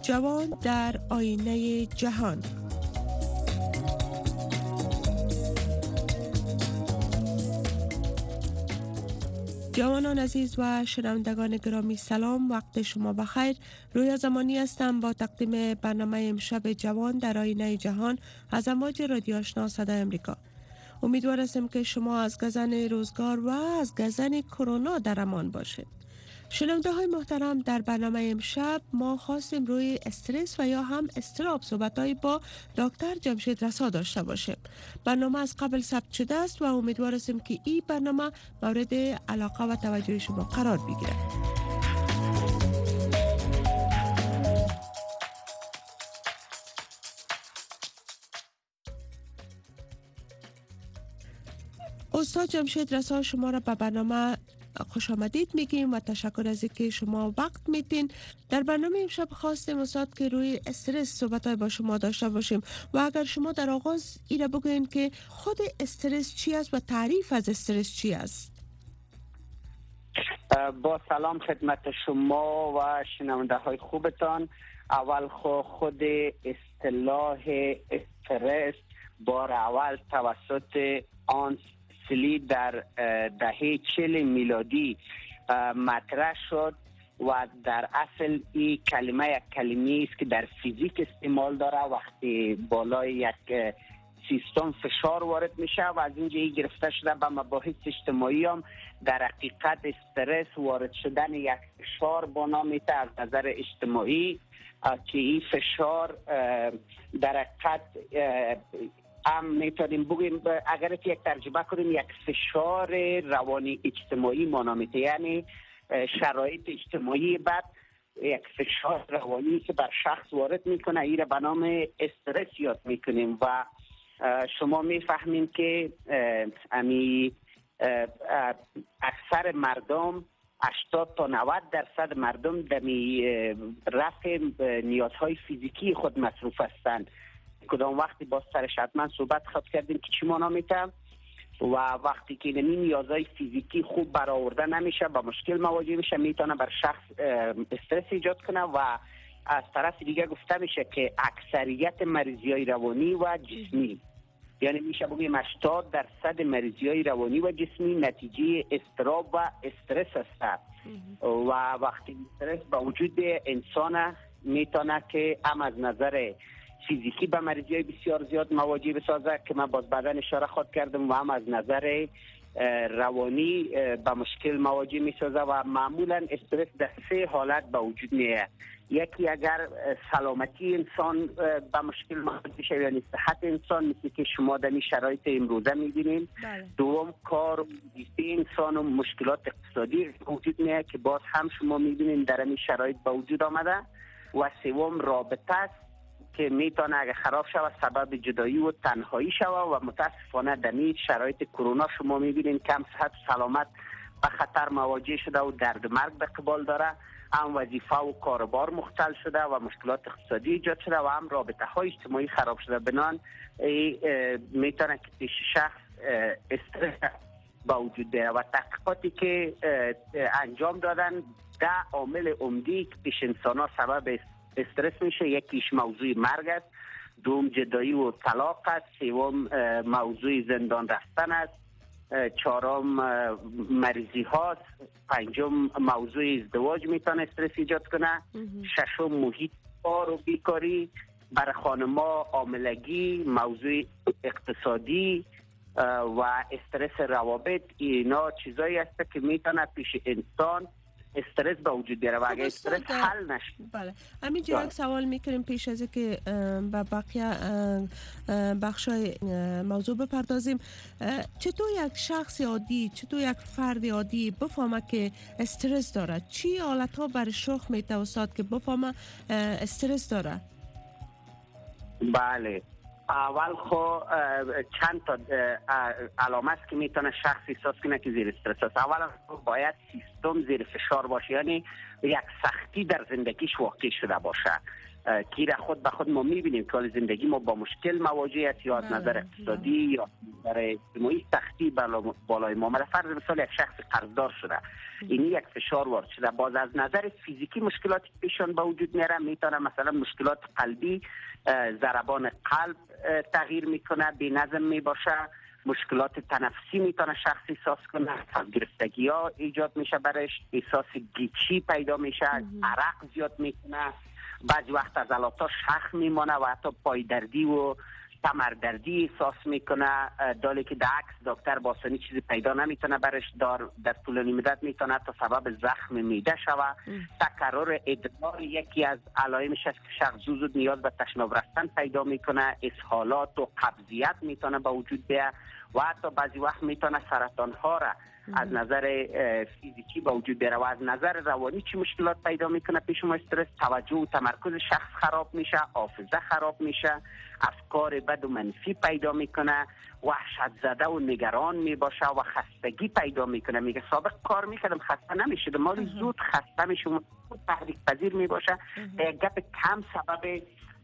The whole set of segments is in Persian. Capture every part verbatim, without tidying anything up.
جوان در آینه جهان. جوانان عزیز و شنوندگان گرامی سلام، وقت شما بخیر. رویا زمانی هستم با تقدیم برنامه امشب جوان در آینه جهان از امواج رادیو آشنا صدای امریکا. امیدوار هستم که شما از گزند روزگار و از گزند کرونا در امان باشید. شنونده های محترم، در برنامه امشب ما خواستیم روی استرس و یا هم اضطراب صحبت‌های با دکتر جمشید رسا داشته باشیم. برنامه از قبل ثبت شده است و امیدوار هستیم که این برنامه مورد علاقه و توجه شما قرار بگیره. استاد جمشید رسا شما را به برنامه خوش آمدید میگیم و تشکر از اینکه شما وقت میتین. در برنامه امشب خواستیم استاد که روی استرس صحبت‌های با شما داشته باشیم و اگر شما در آغاز ایره بگوین که خود استرس چی است و تعریف از استرس چی است. با سلام خدمت شما و شنونده های خوبتان. اول خو خود اصطلاح استرس بار اول توسط آنس سلی در دهه چهل میلادی مطرح شد و در اصل این کلمه یک کلمه است که در فیزیک استعمال داره. وقتی بالای یک سیستم فشار وارد میشه و از اینجا ای گرفته شده به مباحث اجتماعی هم در حقیقت استرس وارد شدن یک فشار با نام از نظر اجتماعی که این فشار در حقیقت هم میتونیم بگیم اگر یک ترجمه کنیم یک فشار روانی اجتماعی مانامیته، یعنی شرایط اجتماعی بعد یک فشار روانی که بر شخص وارد میکنه، این را به نام استرس یاد میکنیم و شما میفهمین که امی اکثر مردم هشتاد تا نود درصد مردم در رفع نیازهای فیزیکی خود مصروف هستند. کدام وقتی با سرش حتما صحبت خود کردیم که چی مانا میتم و وقتی که نمی نیازهای فیزیکی خوب برآورده نمیشه با مشکل مواجه میشه، میتونه بر شخص استرس ایجاد کنه و از طرف دیگه گفته میشه که اکثریت مریضی های روانی و جسمی، یعنی میشه بگیم هشتاد درصد مریضی های روانی و جسمی نتیجه اضطراب و استرس هست و وقتی استرس با وجود انسان میتونه که هم از نظر فیزیکی به مریضی های بسیار زیاد مواجه بسازه که من باز بعدا اشاره خود کردم و هم از نظر روانی به مشکل مواجه میسازه و معمولا استرس در سه حالت به وجود میاد. یکی اگر سلامتی انسان به مشکل مواجه شه، یعنی صحت انسان مثل که شما در این شرایط امروزه میبینید. دوم کار و وظیفه انسان و مشکلات اقتصادی به وجود میاد که باز هم شما میبینید در این شرایط به وجود آمده. و سوم رابطه است که میتونه اگه خراب شود سبب جدایی و تنهایی شود و متاسفانه در این شرایط کرونا شما میبینید کم صحت و سلامت به خطر مواجه شده و درد مرگ به قبال داره. هم وظیفه و کاربار مختل شده و مشکلات اقتصادی ایجاد شده و هم رابطه های اجتماعی خراب شده. بنان میتونه که پیش شخص استرس با وجود بیاره و تحقیقاتی که انجام دادن ده عامل عمده که پیش انسان ها سبب استرس میشه. یکیش موضوع مرگ است، دوم جدایی و طلاق است، سوم موضوع زندان رفتن است، چهارم مریضی هاست، پنجم موضوع ازدواج میتونه استرس ایجاد کنه، ششم محیط کار و بیکاری، برای خانما عاملگی، موضوع اقتصادی و استرس روابط. اینا چیزایی هست که میتونه پیش انسان استرس به وجود بیاره و اگه استرس حل نشه. بله همینجا یک سوال میکنیم پیش از که به بقیه بخشای موضوع بپردازیم. چطور یک شخص عادی، چطور یک فرد عادی بفهمه که استرس داره؟ چی حالت ها برش رخ میده استاد که بفهمه استرس داره؟ بله اول خو چند تا علامت است که میتونه شخص احساس کنه که زیر استرس است. اولا باید سیستم مدام زیر فشار باشه، یعنی یک سختی در زندگیش واقع شده باشه که را خود به خود ما میبینیم که زندگی ما با مشکل مواجه است، یا از نظر اقتصادی یا از نظر اجتماعی سختی بالای ما. مثلا فرض مثال یک شخص قرضدار شده، این یک فشار وارد شده، باز از نظر فیزیکی مشکلاتی پیشان به وجود میاره، میتونه مثلا مشکلات قلبی، ضربان قلب تغییر میکنه، بی نظم میباشه، مشکلات تنفسی میتونه شخص احساس کنه، از گرفتگی ها ایجاد میشه برش، احساس گیچی پیدا میشه، عرق زیاد میکنه، بعضی وقت از عضلاتش شخ میمانه و حتی پای دردی و کمر دردی احساس میکنه، دالی که در عکس دکتر با آسانی چیزی پیدا نمیتونه برش، دار در طولانی مدت میتونه تا سبب زخم معده شوه. تکرار ادرار یکی از علائمش است که شخص زود زود نیاز به تشناب رفتن پیدا میکنه، اسهالات و قبضیت میتونه به وجود بیاد و حتی بعضی وقت میتونه سرطان ها را از نظر فیزیکی به وجود بیاره. و از نظر روانی چی مشکلات پیدا میکنه پیش ما؟ استرس، توجه و تمرکز شخص خراب میشه، حافظه خراب میشه، افکار بد و منفی پیدا میکنه، وحشت زده و نگران میباشه و خستگی پیدا میکنه. میگه سابق کار میکردم خسته نمیشدم، ما زود خسته میشم، تحریک پذیر میباشه، گپ کم سبب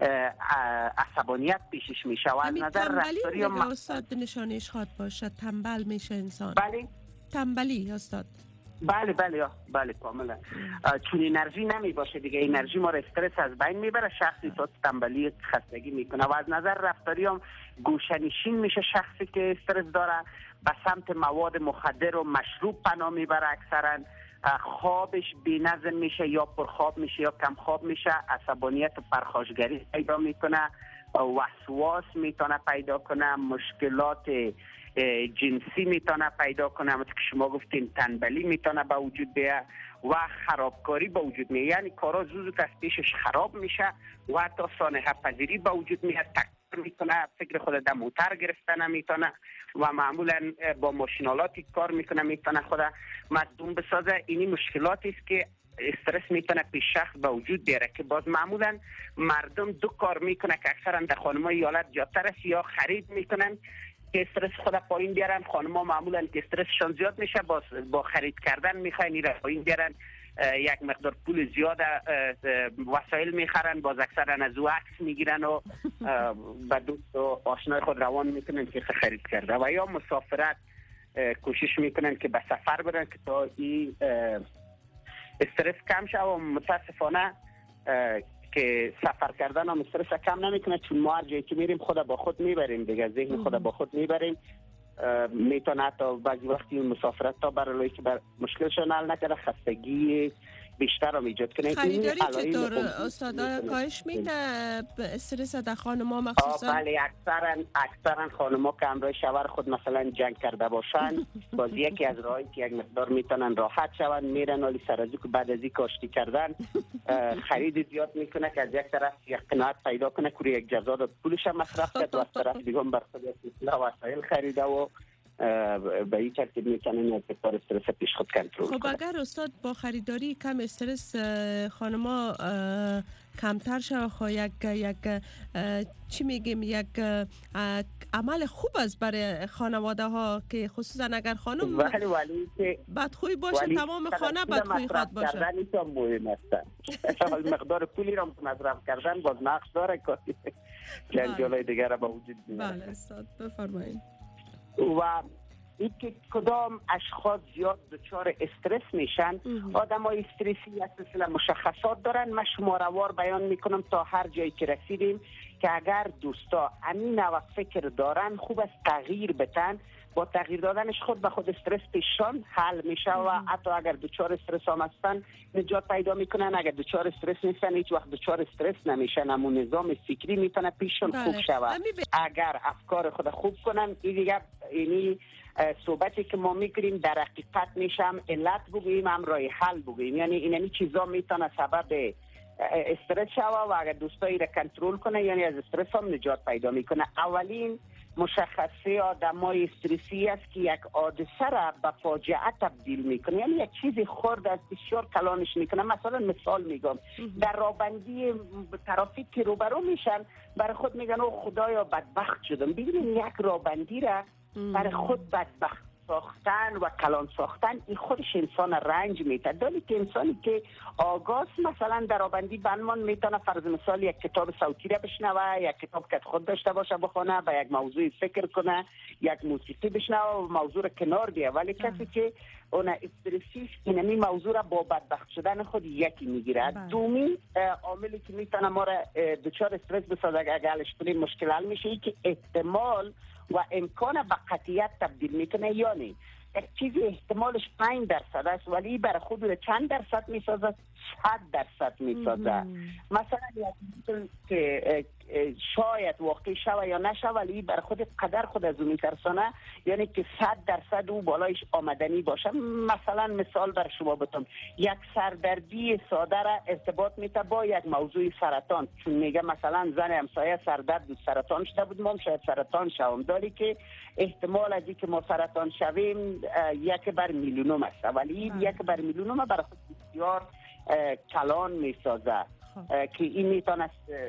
عصبانیت پیشش میشه. و از نظر رفتاری هم استاد نشانش خواد باشه، تنبل میشه انسان. بله تنبلی استاد. بله بله بله کاملا، چون انرژی نمی باشه دیگه، انرژی ما را استرس از بین میبره، شخصی احساس تنبلی خستگی میکنه. و از نظر رفتاری هم گوشه‌نشین میشه شخصی که استرس داره، به سمت مواد مخدر و مشروب پناه میبره، اکثرا خوابش بی‌نظم میشه، یا پرخواب میشه یا کم خواب میشه، عصبانیت و پرخاشگری پیدا میکنه، وسواس میتونه پیدا کنه، مشکلات جنسی میتونه پیدا کنه، مثل که شما گفتین تنبلی میتونه به وجود بیاد و خرابکاری به وجود میاد، یعنی کارا زود از پیشش خراب میشه و حتی سانحه پذیری به وجود میاد، تکرار میکنه، فکر خود در موتر گرفته نمیتونه و معمولا با ماشینالاتی کار میکنه، میتونه خود مصدوم بسازه. اینی مشکلاتی است که استرس میتونه پیش شخص به وجود بیاره که باز معمولا مردم دو کار میکنه که اکثرا در خانم‌های ایالت زیادتر است، یا خرید میکنن که استرس خود پایین بیارن، خانم‌ها معمولا که استرسشون زیاد میشه با با خرید کردن میخواین این را پایین بیارن، یک مقدار پول زیاد وسایل میخرن، باز اکثرا از او عکس میگیرن و به دوست و آشنای خود روان میکنن که خرید کرده، و یا مسافرت کوشش میکنن که به سفر برن که تا این استرس کم شه. و متاسفانه که سفر کردن هم استرس کم نمیکنه، چون ما هر جایی که میریم خود با خود میبریم دیگه، ذهن خود با خود میبریم، میتونه حتی بعضی وقتی مسافرت تا برای که بر مشکلشون حل نکرده خستگی بیشتر رو ایجاد کنه. خریداری چطور استادا کاهش میده استرس در خانم‌ها مخصوصا؟ بله، اکثرا اکثرا خانم‌ها که همراه شوهر خود مثلا جنگ کرده باشن، باز یکی از راهایی که یک مقدار میتونن راحت شون، میرن ولی سر از که بعد از این کاشتی کردن خرید زیاد میکنه که از یک طرف یک قناعت پیدا کنه که یک جزا داد پولش هم مصرف کرد و از طرف دیگه هم بر خود اصلاح وسایل خریده و به این ترتیب میتونن یک کار استرس پیش خود کنترل کنن. خب اگر استاد با خریداری کم استرس خانما کمتر شود، خب یک یک چی میگیم یک عمل خوب است برای خانواده ها که خصوصا اگر خانم ولی ولی که بدخوی باشه تمام خانه بدخوی خواد باشه. کردن این هم مهم است. مقدار پولی را مصرف کردن باز نقش داره که جنجالای دیگر را به وجود میاره. بله استاد بفرمایید. و این که کدام اشخاص زیاد دچار استرس میشن، آدم های استرسی از سلسله مشخصات دارن. من شماروار بیان میکنم تا هر جایی که رسیدیم که اگر دوستا امین و فکر دارن خوب است تغییر بتن، با تغییر دادنش خود به خود استرس پیشان حل میشه و حتی اگر دچار استرس هم هستن نجات پیدا میکنن. اگر دچار استرس نیستن هیچ وقت دچار استرس نمیشن، اما نظام فکری میتونه پیشان بله. خوب شود اگر افکار خود خوب کنن. این دیگه اینی صحبتی که ما میکنیم در حقیقت میشم علت بگوییم هم راه حل بگوییم، یعنی اینمی چیزا میتونه سبب استرس شوه و اگر دوستایی را کنترل کنه یعنی از استرس هم نجات پیدا میکنه. اولین مشخصه آدمای استرسی است که یک حادثه را به فاجعه تبدیل میکنه، یعنی یک چیزی خرد از بسیار کلانش میکنه. مثلا مثال میگم، در رابندی ترافیک که روبرو میشن برای خود میگن او خدایا بدبخت شدم. ببینید یک رابندی را برای خود بدبخت ساختن و کلان ساختن این خودش انسان رنج میده. دالی که انسانی که آگاز مثلا درآبندی بنمان میتونه فرض مثال یک کتاب صوتی را بشنوه، یک کتاب که خود داشته باشه بخونه، به یک موضوع فکر کنه، یک موسیقی بشنوه و موضوع را کنار بیه. ولی کسی که اون استرسیش اینمی موضوع را با بدبخت شدن خود یکی میگیره. دومی عاملی که میتونه ما را دچار استرس بسازه اگر حلش کنیم مشکل حل میشه ای که احتمال و امکان به قطعیت تبدیل میکنه. یعنی یک چیزی احتمالش پنج درصد است ولی برای خود رو چند درصد میسازه؟ صد درصد میسازه. مثلا یک که شاید واقعی شوه یا نشوه ولی برای خود قدر خود از اون میترسانه، یعنی که صد درصد او بالایش آمدنی باشه. مثلا مثال بر شما بتم، یک سردردی ساده را ارتباط میته با یک موضوع سرطان، چون میگه مثلا زن همسایه سردرد و سرطان شده بود، ما شاید سرطان شوم، داری که احتمال از که ما سرطان شویم یک بر میلیونم است ولی یک بر میلیونم برای خود بسیار کلان میسازه که این میتونه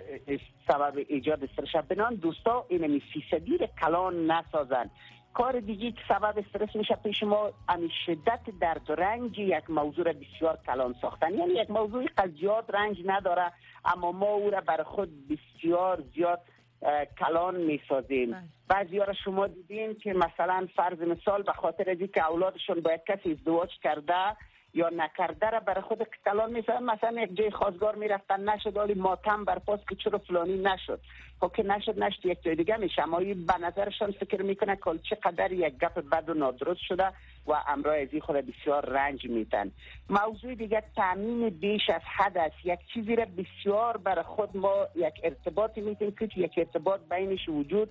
سبب ایجاد استرس. بنان دوستا اینمی فیصدی رو کلان نسازن. کار دیگه که سبب استرس میشه پیش ما امی شدت درد و رنج یک موضوع بسیار کلان ساختن. یعنی یک موضوع قضیات رنج نداره اما ما او را بر خود بسیار زیاد کلان میسازیم. بعضی ها را شما دیدین که مثلا فرض مثال به خاطر از که اولادشون با یک کسی ازدواج کرده یا نکرده را برای خود کلان میسازن. مثلا یک جای خواستگار میرفتن نشد ولی ماتم برپاس که چرا فلانی نشد، خب که نشد نشد یک جای دیگه میشه، اما به نظرشان فکر میکنه که چقدر یک گپ بد و نادرست شده و امرای ازی خود بسیار رنج میتن. موضوع دیگه تامین بیش از حد است. یک چیزی را بسیار برای خود ما یک ارتباطی میتیم که یک ارتباط بینش وجود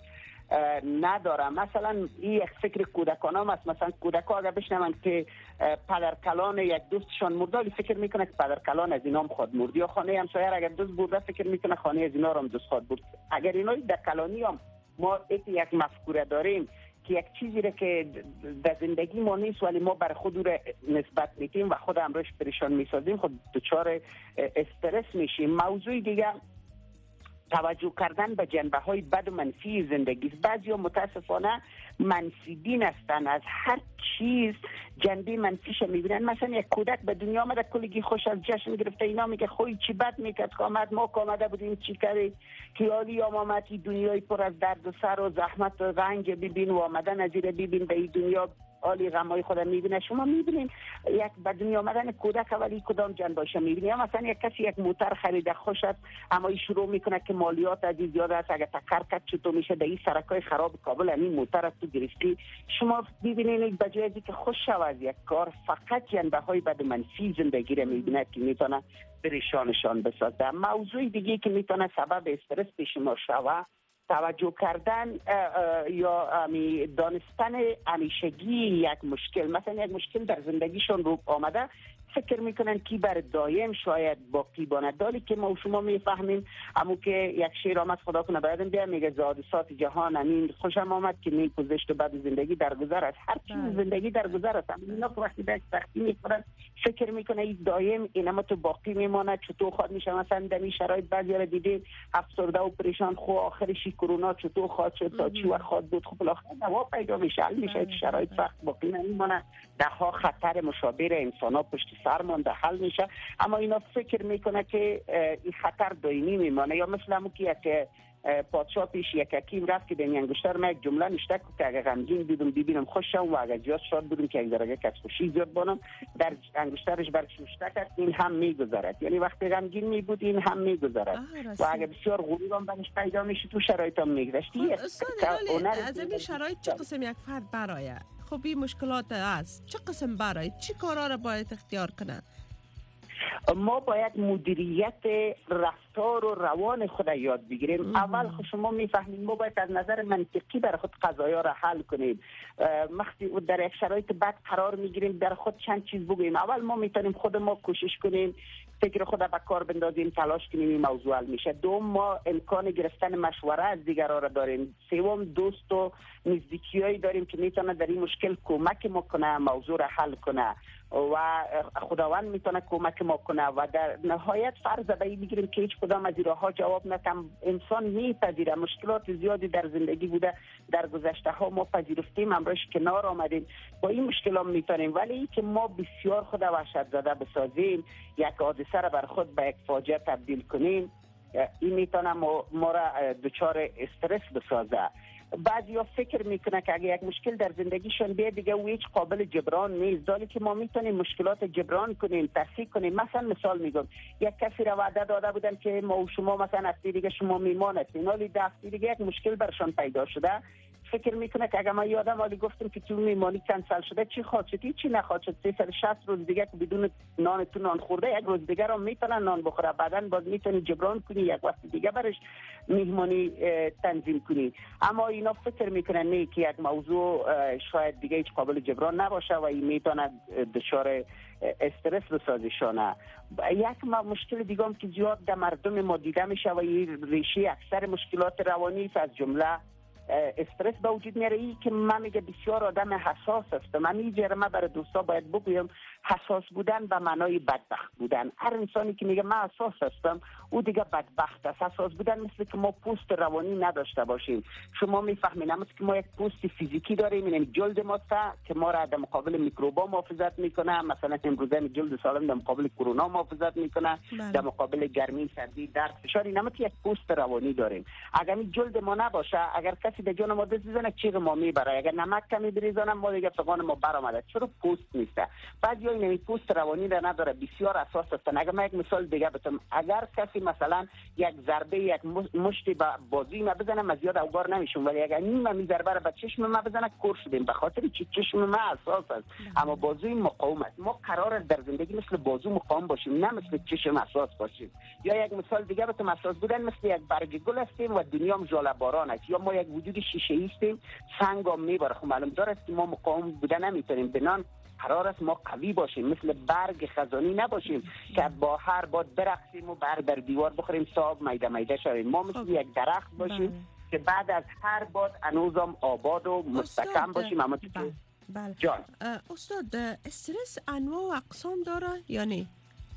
نداره. مثلا این یک فکر کودکانه است. مثلا کودکا اگر بشنون که پدر کلان یک دوستشان مرده فکر میکنه که پدر کلان از اینام خود مرد، یا خانه همسایه اگر دوست برده فکر میکنه خانه از اینا هم دوست خود برد. اگر اینا در کلانی هم ما یک مفکوره داریم که یک چیزی را که در زندگی ما نیست ولی ما بر خود را نسبت میدیم و خود امروز پریشان میسازیم، خود دچار استرس میشیم. موضوع دیگه توجه کردن به جنبه های بد و منفی زندگی. بعضیا متاسفانه منفی بین هستن، از هر چیز جنبه منفیش میبینن. مثلا یک کودک به دنیا آمده کلگی خوش از جشن گرفته، اینا میگه خوی چی بد میکرد که آمد، ما که آمده بودیم چی کردی، خیالی آمدی دنیای پر از درد و سر و زحمت و رنج ببین و آمدن از این ببین به این دنیا عالی غمای خودم میبینه. شما میبینین یک به دنیا آمدن کودک ولی کدام جنبه‌اش میبینی؟ مثلا یک کسی یک موتر خریده خوش است اما این شروع میکنه که مالیات از زیاد است، اگه تکر کد چطور میشه در این سرکای خراب کابل همین موتر است تو گرفتی. شما میبینین به جای که خوش شود از یک کار فقط جنبه‌های بد منفی زندگی رو میبینه که میتونه پریشانشان بسازه. موضوع دیگه که میتونه سبب استرس پیش ما شود توجه کردن یا امی دانستن همیشگی یک مشکل. مثلا یک مشکل در زندگیشون رو آمده فکر میکنن کی بر دایم شاید باقی باند، دالی که ما و شما میفهمیم اما که یک شعر آمد خدا کنه بعدم بیا میگه زادسات جهان امین خوشم آمد که می پوزشت و بعد زندگی در گذر است. هر چیز زندگی در گذر است. اینا که وقتی به سختی میخورن فکر میکنه این دایم اینما تو باقی میماند. چطور خود میشه مثلا در این شرایط بعضی را دیدید افسرده و پریشان، خو آخرش کرونا چطور خواهد شد تا چی وقت خواهد بود، خب بالاخره دوا پیدا میشه، حل میشه، شرایط سخت باقی نمیمونه، ده ها خطر مشابه انسان ها پشت سر مونده حل میشه، اما اینا فکر میکنه که این خطر دائمی میمونه. یا مثلا همون که یک پادشاه پیش یک حکیم رفت که به انگشتر من یک جمله نشته که اگه غمگین دیدم ببینم خوش شم و اگه زیاد شاد بودم که یک درجه کس خوشی زیاد بانم، در انگشترش برش نشته کرد این هم میگذرد. یعنی وقتی غمگین می بود این هم میگذرد و اگه بسیار غرور هم برش پیدا میشه تو شرایط هم میگذشت. از این شرایط چه قسم یک فرد برای خب این مشکلات است چه قسم برای چی کارا را باید اختیار کنه؟ ما باید مدیریت رفتار و روان خود یاد بگیریم. اول خود شما میفهمید ما باید از نظر منطقی برای خود قضایا را حل کنیم. وقتی در یک شرایط بد قرار میگیریم در خود چند چیز بگوییم. اول ما میتونیم خود ما کوشش کنیم فکر خود به کار بندازیم، تلاش کنیم این موضوع حل میشه. دوم ما امکان گرفتن مشوره از دیگران را داریم. سوم دوست و نزدیکیایی داریم که میتونه در این مشکل کمک ما کنه موضوع را حل کنه. و خداوند میتونه کمک ما کنه و در نهایت فرض به این بگیریم که هیچ کدام از اینها جواب ندم. انسان میپذیره مشکلات زیادی در زندگی بوده، در گذشته ها ما پذیرفتیم، امروز کنار آمدیم، با این مشکلات میتونیم. ولی این که ما بسیار خود وحشت زده بسازیم، یک حادثه را بر خود به یک فاجعه تبدیل کنیم، این میتونه ما, ما را دچار استرس بسازه. بعضی ها فکر میکنه که اگه یک مشکل در زندگیشون بیاد دیگه او هیچ قابل جبران نیست، دالی که ما میتونیم مشکلات جبران کنیم، تصحیح کنیم. مثلا مثال میگم، یک کسی را وعده داده بودن که ما و شما مثلا هفته دیگه شما میمان هستین، ولی ده هفته دیگه یک مشکل برشان پیدا شده، فکر میکنه که اگر ما یادم ولی گفتم که تو میمانی کنسل شده، چی خواهد شد؟ چی نخواهد شد. سیصد و شصت روز دیگه که بدون نان تو نان خورده، یک روز دیگه رو میتونه نان بخوره، بعداً باز میتونی جبران کنی، یک وقت دیگه برش میهمانی تنظیم کنی. اما اینا فکر میکنن نه که یک موضوع شاید دیگه هیچ قابل جبران نباشه و این میتونه دچار استرس بسازشانه. یک مشکل دیگه هم که زیاد در مردم ما دیده میشه و این ریشه اکثر مشکلات روانی است، از جمله استرس به وجود میاره. ای که من میگه بسیار آدم حساس هستم. من اینجا من برای دوستا باید بگویم حساس بودن به معنای بدبخت بودن. هر انسانی که میگه من حساس هستم او دیگه بدبخت است. حساس بودن مثل که ما پوست روانی نداشته باشیم. شما میفهمین اما که ما یک پوست فیزیکی داریم، این جلد ما که ما را در مقابل میکروبا محافظت میکنه، مثلا امروزه جلد سالم در مقابل کرونا محافظت میکنه، در مقابل گرمی، سردی، درد، فشار. اینم که یک پوست روانی داریم. اگر این جلد ما نباشه، اگر کسی در جان ما دست بزنه چیغ ما میبره، اگر نمک کمی بریزانم ما دیگه فقان ما برآمده. چرا پوست نیسته؟ بعضی این پوست روانی را نداره، بسیار اساس هستن. اگر من یک مثال دیگه بزنم، اگر کسی مثلا یک ضربه یک مشتی به بازوی ما بزنه، من زیاد اوگار نمیشم، ولی اگر نیم می ضربه را به چشم ما بزنه کور شدیم، به خاطر چی؟ چشم ما اساس است اما بازوی مقاوم است. ما قرار در زندگی مثل بازو مقاوم باشیم، نه مثل چشم اساس باشیم. یا یک مثال دیگه بزنم، اساس بودن مثل یک برگ گل هستیم و دنیا هم ژاله باران است. یا ما یک وجود شیشه ای هستیم، سنگ هم میبره. خب معلوم داره که ما مقاوم بودن نمیتونیم. بنان قرار است ما قوی باشیم، مثل برگ خزانی نباشیم که با هر باد برقصیم و بر در دیوار بخوریم صاحب میده میده شویم. ما مثل یک درخت باشیم بله. که بعد از هر باد هنوزم آباد و مستحکم باشیم. اما بله. بله. جان استاد، استرس انواع و اقسام داره یا نه؟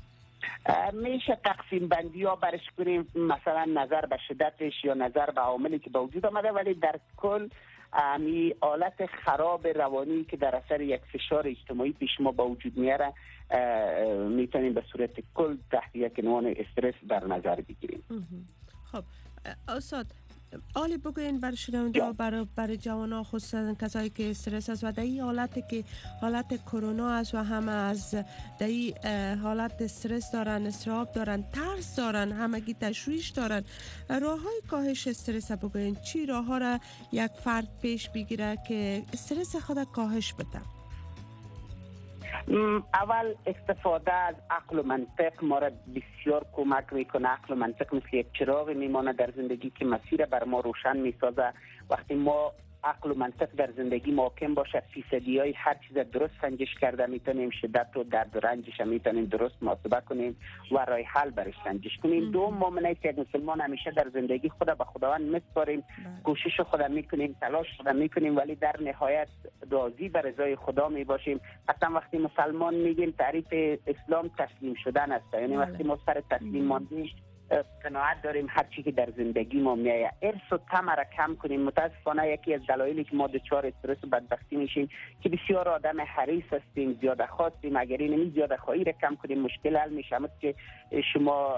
میشه تقسیم بندی ها برش کنیم، مثلا نظر به شدتش یا نظر به عاملی که به وجود آمده، ولی در کل امی حالت خراب روانی که در اثر یک فشار اجتماعی پیش ما به وجود میاره میتونیم به صورت کل تحت یک عنوان استرس در نظر بگیریم. خب استاد، حالی بگوین بر شنونده ها، برای برای جوانان خصوصا کسایی که استرس است و در این حالتی که حالت کرونا است و همه از در این حالت استرس دارن، اضطراب دارن، ترس دارن، همگی تشویش دارن، راه های کاهش استرس بگوین چی راه ها را یک فرد پیش بگیره که استرس خود کاهش بده؟ اول استفاده از عقل و منطق ما را بسیار کمک میکنه. عقل و منطق مثل یک چراغ میمانه در زندگی که مسیر بر ما روشن میسازه. وقتی ما عقل و منطق در زندگی محکم باشه، فیصدی های هر چیز درست سنجش کرده میتونیم، شدت و درد و رنجش میتونیم درست محاسبه کنیم و راه حل برش سنجش کنیم. دوم، مؤمنه که یک مسلمان همیشه در زندگی خود به خداوند میسپاریم، کوشش خود میکنیم، تلاش خود میکنیم، ولی در نهایت راضی به رضای خدا میباشیم. اصلا وقتی مسلمان میگیم تعریف اسلام تسلیم شدن است، یعنی وقتی ما سر تسلیم ماندیم قناعت داریم هر چی که در زندگی ما میایه. ارث و طمع را کم کنیم. متاسفانه یکی از دلایلی که ما دچار استرس و بدبختی میشیم که بسیار آدم حریص هستیم، زیاده خواستیم. اگر این زیاده خواهی را کم کنیم مشکل حل میشه. مثل که شما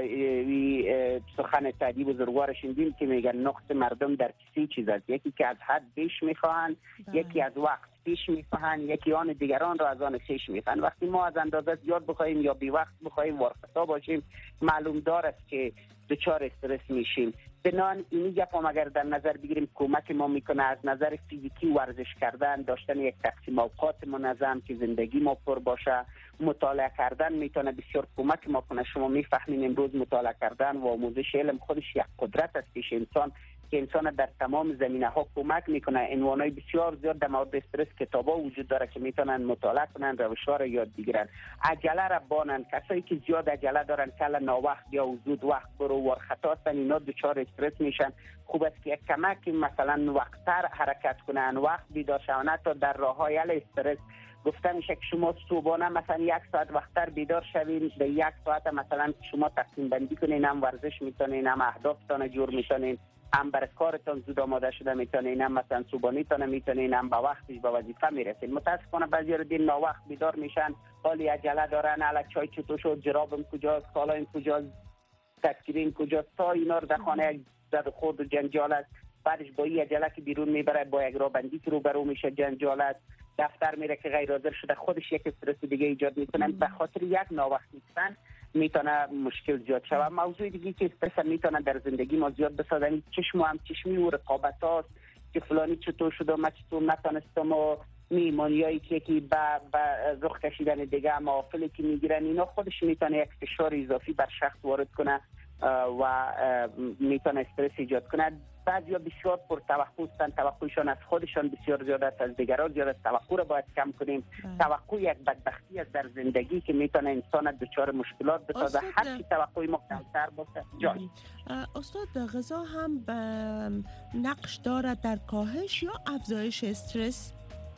سخن سعدی بزرگوار شنیدین که میگن نقص مردم در سی چیز است، یکی که از حد بیش میخواهند، یکی از وقت پیش میخواهند، یکی آن دیگران را از آن پیش میخواهند. وقتی ما از اندازه زیاد بخوایم یا بی وقت بخوایم وارخطا باشیم، معلوم دار است که دچار استرس میشیم. بنان اینی گپ اگر در نظر بگیریم کمک ما میکنه. از نظر فیزیکی ورزش کردن، داشتن یک تقسیم اوقات منظم که زندگی ما پر باشه، مطالعه کردن میتونه بسیار کمک ما کنه. شما میفهمین امروز مطالعه کردن و آموزش علم خودش یک قدرت است پیش انسان که انسان در تمام زمینه ها کمک میکنه. عنوانای بسیار زیاد در مورد استرس کتابا وجود داره که میتونن مطالعه کنن، روش‌ها را یاد بگیرن. عجله را بانن. کسایی که زیاد عجله دارن، کلا ناوقت یا زود وقت برو ور خطا هستن، اینا دچار استرس میشن. خوب است که یک کمک مثلا وقت‌تر حرکت کنن، وقت بیدار شون، تا در راه‌های استرس گفته میشه که شما صبحانه مثلا یک ساعت وقتتر بیدار شوین، به یک ساعت مثلا شما تقسیم بندی کنین، هم ورزش میتونین، هم اهدافتان جور میتونین، هم برای کارتان زود آماده شده میتونین، هم مثلا صبحانیتان میتونین، هم به وقتش به وظیفه میرسین. متاسفانه بعضی رو دین ناوقت بیدار میشن، حالی عجله دارن، الا چای چطور شد، جرابم کجاست، کالایم کجاست، تذکرین کجاست، تا اینا رو در خانه زد خود و جنجال است. بعدش با این عجله که بیرون میبره با یک رابندی که روبرو میشه جنجال است. دفتر میره که غیر حاضر شده، خودش یک استرس دیگه ایجاد میکنه. به خاطر یک ناوقت نیستن میتونه مشکل زیاد شود. موضوع دیگه که استرس میتونه در زندگی ما زیاد بسازن، چشم هم چشمی و رقابت هاست که فلانی چطور شده، من چطور نتونستم، و میمانیایی که که با رخ کشیدن دیگه معافلی که میگیرن، اینا خودش میتونه یک فشار اضافی بر شخص وارد کنه و میتونه استرس ایجاد کنه. بعضیا بسیار پر توقع هستند، توقعشان از خودشان بسیار زیاد است، از دیگران زیاد است. توقع را باید کم کنیم. توقع یک بدبختی است در زندگی که میتونه انسان دچار مشکلات بسازه. هر چی توقع ما کمتر باشه جای. استاد، غذا هم نقش دارد در کاهش یا افزایش استرس؟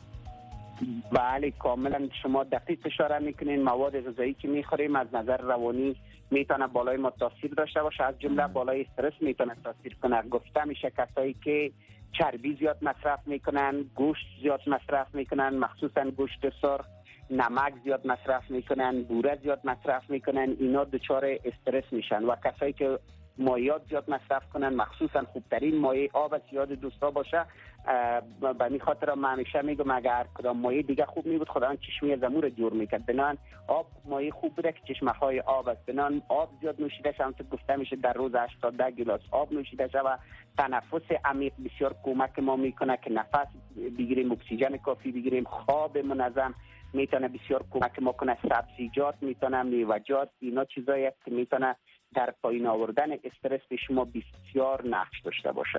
بله، کاملا شما دقیق اشاره میکنین. مواد غذایی که میخوریم از نظر روانی میتونه بالای ما تاثیر داشته باشه، از جمله بالای استرس میتونه تاثیر کنه. گفته میشه کسایی که چربی زیاد مصرف میکنن، گوشت زیاد مصرف میکنن، مخصوصا گوشت سرخ، نمک زیاد مصرف میکنن، بوره زیاد مصرف میکنن، اینا دچار استرس میشن. و کسایی که مایعات زیاد مصرف کنن، مخصوصا خوبترین مایع آب زیاد دوستا باشه. به این خاطر من همیشه میگم اگر کدام مایع دیگه خوب میبود خداوند چشمه زمور رو جور میکرد. بنان آب مایع خوب بوده که چشمه های آب است. بنان آب زیاد نوشیده شود، همونطور گفته میشه در روز هشتاد گلاس آب نوشیده شود. تنفس عمیق بسیار کمک ما میکنه که نفس بگیریم، اکسیژن کافی بگیریم. خواب منظم میتونه بسیار کمک ما کنه. سبزیجات میتونه، میوه‌جات، اینا چیزایی است که میتونه در پایین آوردن استرس به شما بسیار نقش داشته باشه.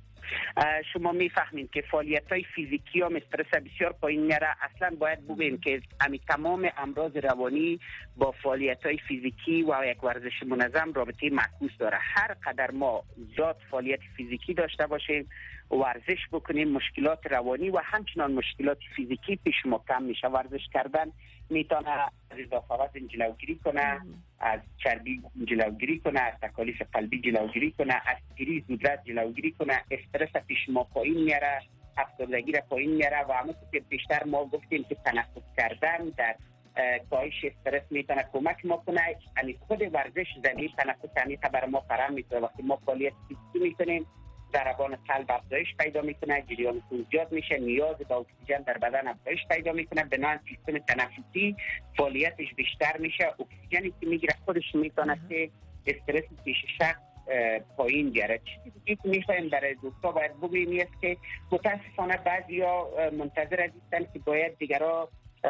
شما میفهمید که فعالیت های فیزیکی هم استرس بسیار پایین میاره. اصلا باید بگیم که امی تمام امراض روانی با فعالیت های فیزیکی و یک ورزش منظم رابطه معکوس داره. هر قدر ما زیاد فعالیت فیزیکی داشته باشیم، ورزش بکنیم، مشکلات روانی و همچنان مشکلات فیزیکی پیش ما کم میشه. ورزش کردن میتونه از اضافه وزن جلوگیری کنه، از چربی جلوگیری کنه، از تکالیف قلبی جلوگیری کنه، از پیری زودرس جلوگیری کنه، استرس پیش ما پایین میاره، افسردگی را پایین میاره. و همونطور که بیشتر ما گفتیم که تنفس کردن در کاهش استرس میتونه کمک ما کنه. یعنی خود ورزش زمین تنفس عمیق برای ما فراهم میکنه. وقتی ما فعالیت فیزیکی میکنیم، ضربان قلب افزایش پیدا میکنه، جریان خون زیاد میشه، نیاز به اکسیژن در بدن افزایش پیدا میکنه. بنابراین سیستم تنفسی فعالیتش بیشتر میشه. اکسیژنی که میگیره خودش میتونه که استرس پیش شخص پایین بیاره. چیزی دیگه که میخوایم برای دوستا باید بگوییم است که متاسفانه بعضیا منتظر هستند که باید دیگرها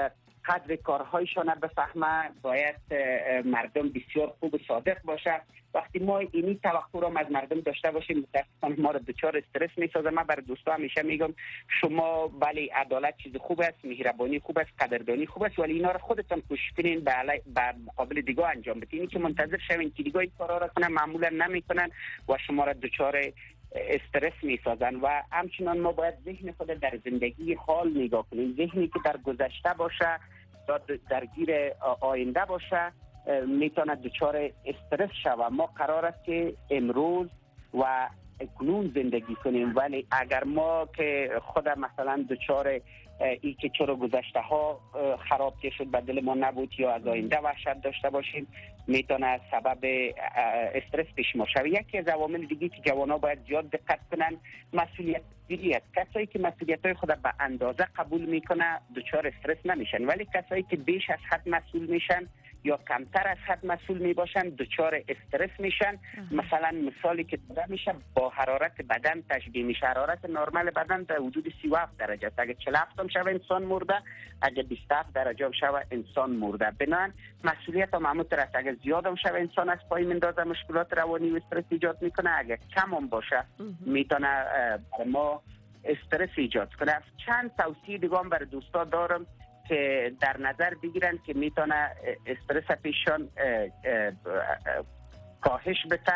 قدر کارهایشان بفهمه، باید مردم بسیار خوب و صادق باشه. وقتی ما اینی توقع را از مردم داشته باشیم، متاسفانه ما را دچار استرس میسازه. من برای دوستا همیشه میگم شما بله عدالت چیز خوب است، مهربانی خوب است، قدردانی خوب است، ولی اینا را خودتان کوشش کنین به به مقابل دیگه انجام بدین. اینی که منتظر شوین که دیگه این کارا را کنن معمولا نمیکنن و شما را دچار استرس میسازن. و همچنان ما باید ذهن خود در زندگی حال نگاه کنیم. ذهنی که در گذشته باشه یا درگیر آینده باشه میتونه دچار استرس شوه. ما قرار است که امروز و اکنون زندگی کنیم، ولی اگر ما که خود مثلا دچار ای که چرا گذشته ها خراب که شد به دل ما نبود یا از آینده وحشت داشته باشیم، میتونه سبب استرس پیش ما شود. یکی از عوامل دیگه که جوانان باید زیاد دقت کنن مسئولیت گیری است. کسایی که مسئولیت های خود به اندازه قبول میکنه دچار استرس نمیشن، ولی کسایی که بیش از حد مسئول میشن یا کمتر از حد مسئول می باشن دچار استرس میشن. مثلا مثالی که داده میشه با حرارت بدن تشبیه میشه. حرارت نرمال بدن در حدود سی و هفت درجه است. اگه چهل و هفت هم شوه انسان مرده، اگه بیست و هفت درجه هم شوه انسان مرده. بنابراین مسئولیت هم همونطور است. اگه زیاد هم شوه انسان از پای مندازه، مشکلات روانی و استرس ایجاد میکنه. اگه کم هم باشه میتونه برای ما استرس ایجاد کنه. چند توصیه دیگه هم برای دوستا دارم که در نظر بگیرن که میتونه استرس پیشان کاهش بده.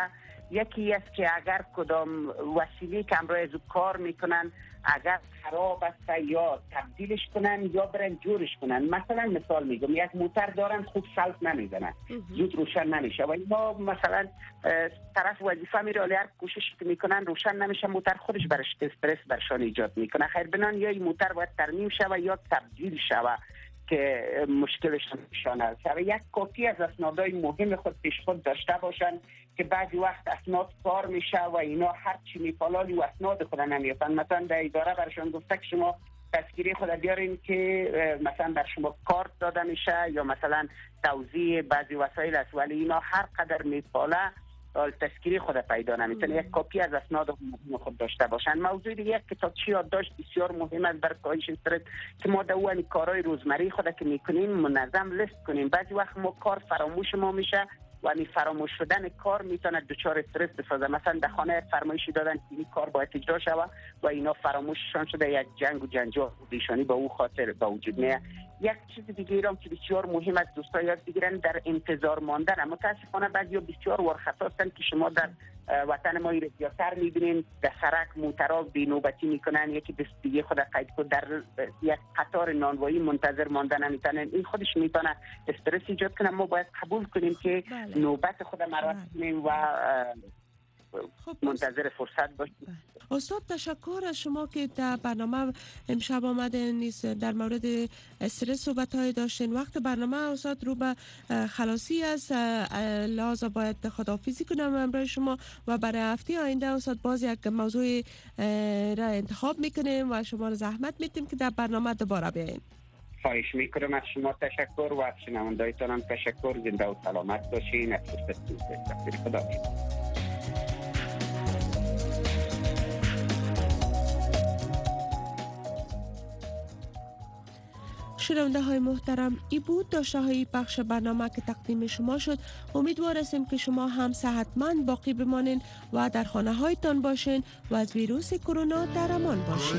یکی است که اگر کدام وسیله که همراه از کار میکنن اگر خراب است یا تبدیلش کنن یا برن جورش کنن. مثلا مثال میگم یک موتر دارن خوب سلف نمیزنن، زود روشن نمیشه و اینا مثلا طرف وظیفه میره ولی هر کوشش که میکنن روشن نمیشه، موتر خودش برش استرس برشان ایجاد میکنه. خیر بنان یا این موتر باید ترمیم شوه یا تبدیل شوه که مشکلش نشان است. یک کپی از اسنادهای مهم خود پیش خود داشته باشن که بعضی وقت اسناد کار میشه و اینا هر چی میپالالی و اسناد خود نمیفتن. مثلا در اداره برشان گفته که شما تذکیره خود بیارین که مثلا بر شما کارت داده میشه یا مثلا توزیع بعضی وسایل است، ولی اینا هر قدر میپاله تذکیری خود پیدا نمیتونه. یک کپی از اسناد خود داشته باشن. موضوع دیگه یک کتابچه یادداشت بسیار مهم است برای کاهش استرس که ما در اون کارهای روزمره خود که میکنیم منظم لیست کنیم. بعضی وقت ما کار فراموش ما میشه و این فراموش شدن کار میتونه دچار استرس بسازه. مثلا در خانه فرمایشی دادن که این کار باید اجرا شود و اینا فراموششان شده، یک جنگ و جنجال دیشانی به او خاطر به وجود میاد. یک چیز دیگه ایران که بسیار مهم است دوستان یاد بگیرن در انتظار ماندن. متاسفانه بعضیا بسیار ورخطا هستند که شما در وطن ما رادیاتر میبینین در سرک موترها بی نوبتی میکنن، یکی دست دیگه خود قید کو در یک قطار نانوایی منتظر ماندن نمیتونن. این خودش میتونه استرس ایجاد کنه. ما باید قبول کنیم که بله. نوبت خود مرا کنیم و خب منتظر فرصت باشیم. استاد تشکر از شما که در برنامه امشب آمدین نیست در مورد استرس صحبت های داشتین. وقت برنامه استاد رو به خلاصی است، لازم باید خداحافظی کنم همراه شما و برای هفته آینده استاد باز یک موضوع را انتخاب میکنیم و شما رو زحمت میدیم که در برنامه دوباره بیاین. خواهش میکنم از شما تشکر و از شنوندهایتان هم تشکر. زنده و سلامت باشین. از فرصتتون تشکر. خدا شنونده های محترم، ای بود داشته های بخش برنامه که تقدیم شما شد. امیدوار هستیم که شما هم صحتمند باقی بمانین و در خانه هایتان باشین و از ویروس کرونا در امان باشین.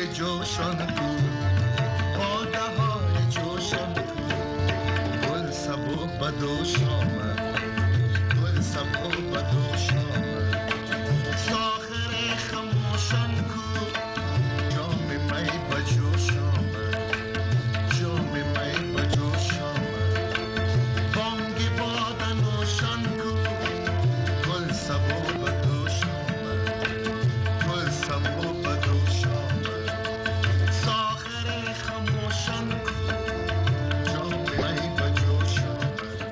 جوشان کو باده های جوشان کو گل سبو بدوش آمد گل سبو بدوش آمد ساخر خموشان کو جام می بجوش آمد جام می بجوش آمد بانگی باده نوشان کو گل سبو بدوش آمد گل سبو بدوش آمد ساخر خموشان کو جام می بجوش آمد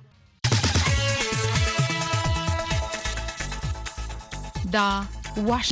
دا